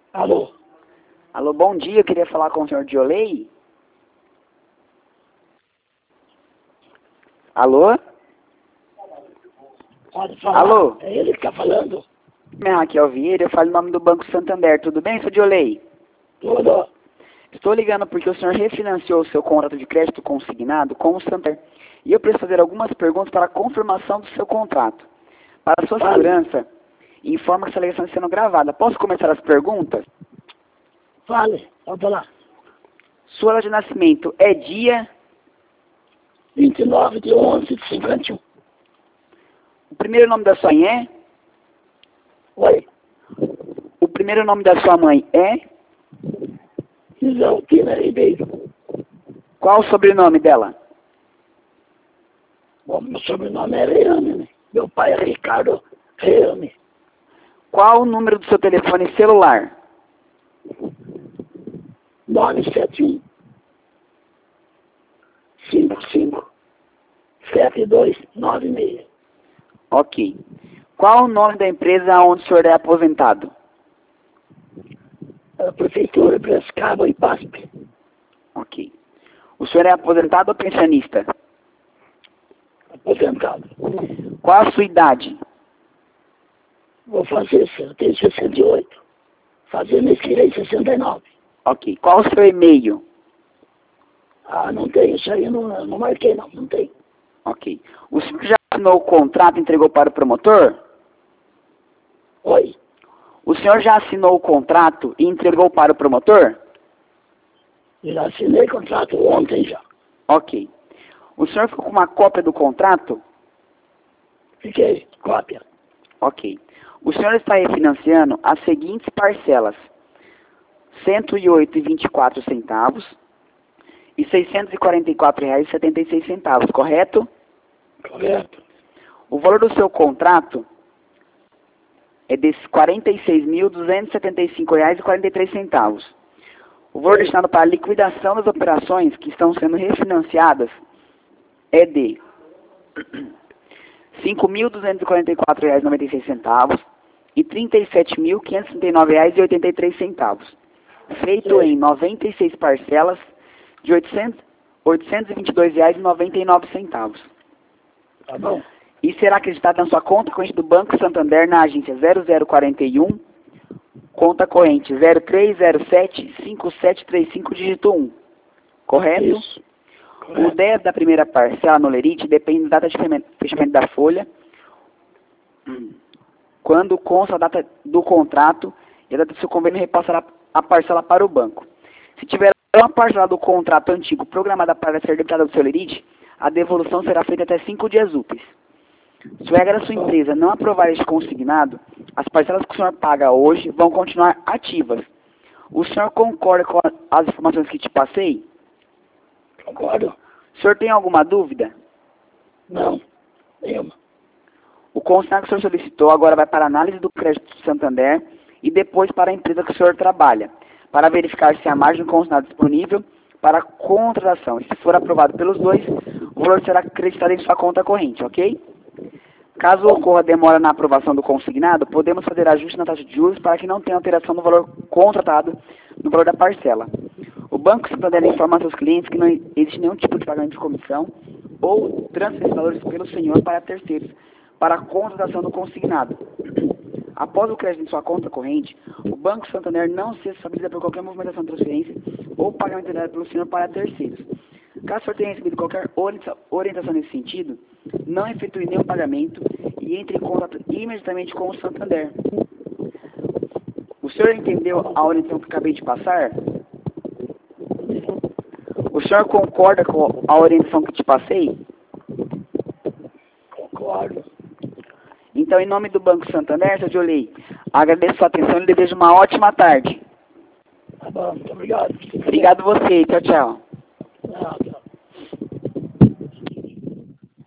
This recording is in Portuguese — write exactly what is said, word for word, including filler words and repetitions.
Alô? Alô, bom dia, eu queria falar com o senhor Diolei. Alô? Pode falar. Alô? É ele que está falando. Meu nome é Raquel Vieira, eu falo em nome do Banco Santander. Tudo bem, senhor Diolei? Tudo. Estou ligando porque o senhor refinanciou o seu contrato de crédito consignado com o Santander. E eu preciso fazer algumas perguntas para a confirmação do seu contrato. Para a sua Fale. segurança, informa que essa ligação está sendo gravada. Posso começar as perguntas? Fale. Pode falar. Sua data de nascimento é dia... vinte e nove de onze de cinquenta e um. O primeiro nome da sua mãe é? Oi. O primeiro nome da sua mãe é? Isaltina Ribeiro. Qual o sobrenome dela? Bom, meu sobrenome é Reame, né? Meu pai é Ricardo Reame. Qual o número do seu telefone celular? nove sete um cinco cinco sete dois nove seis. Ok. Qual o nome da empresa onde o senhor é aposentado? A Prefeitura de Piracicaba e P A S P. Ok. O senhor é aposentado ou pensionista? Aposentado. Qual a sua idade? Vou fazer, eu tenho sessenta e oito. Fazer mês que vem sessenta e nove. Ok. Qual o seu e-mail? Ah, não tem, isso aí eu não, não marquei não, não tem. Ok. O senhor já assinou o contrato e entregou para o promotor? Oi, O senhor já assinou o contrato e entregou para o promotor? já assinei contrato ontem já. Ok. O senhor ficou com uma cópia do contrato? Fiquei, cópia. Ok. O senhor está refinanciando as seguintes parcelas: cento e oito reais e vinte e quatro centavos e seiscentos e quarenta e quatro reais e setenta e seis centavos, correto? Correto. O valor do seu contrato é de quarenta e seis mil duzentos e setenta e cinco reais e quarenta e três centavos. O valor destinado para a liquidação das operações que estão sendo refinanciadas é de cinco mil duzentos e quarenta e quatro reais e noventa e seis centavos e trinta e sete mil quinhentos e trinta e nove reais e oitenta e três centavos, feito em noventa e seis parcelas de oitocentos, oitocentos e vinte e dois reais e noventa e nove centavos. Tá bom. E será acreditado na sua conta corrente do Banco Santander na agência zero zero quatro um, conta corrente zero três zero sete cinco sete três cinco, dígito um. Correto? Isso. O Correto. débito da primeira parcela no Lerite depende da data de fechamento da folha, quando consta a data do contrato e a data do seu convênio repassará a parcela para o banco. Se tiver uma parcela do contrato antigo programada para ser debitada do seu Lerite, a devolução será feita até cinco dias úteis. Se o regra da sua empresa não aprovar este consignado, as parcelas que o senhor paga hoje vão continuar ativas. O senhor concorda com as informações que te passei? Concordo? O senhor tem alguma dúvida? Não. Nenhuma. O consignado que o senhor solicitou agora vai para a análise do crédito do Santander e depois para a empresa que o senhor trabalha, para verificar se há margem do consignado disponível para a contratação. E se for aprovado pelos dois, o valor será acreditado em sua conta corrente, ok? Caso ocorra demora na aprovação do consignado, podemos fazer ajuste na taxa de juros para que não tenha alteração no valor contratado no valor da parcela. O Banco Santander informa a seus clientes que não existe nenhum tipo de pagamento de comissão ou transferência de valores pelo senhor para terceiros, para a contratação do consignado. Após o crédito em sua conta corrente, o Banco Santander não se responsabiliza por qualquer movimentação de transferência ou pagamento dado pelo senhor para terceiros. Caso o senhor tenha recebido qualquer orientação nesse sentido, não efetue nenhum pagamento e entre em contato imediatamente com o Santander. O senhor entendeu a orientação que acabei de passar? O senhor concorda com a orientação que te passei? Concordo. Então, em nome do Banco Santander, seu Diolei, agradeço a sua atenção e lhe desejo uma ótima tarde. Tá bom, muito obrigado. Obrigado você. Tchau, tchau. Não, não.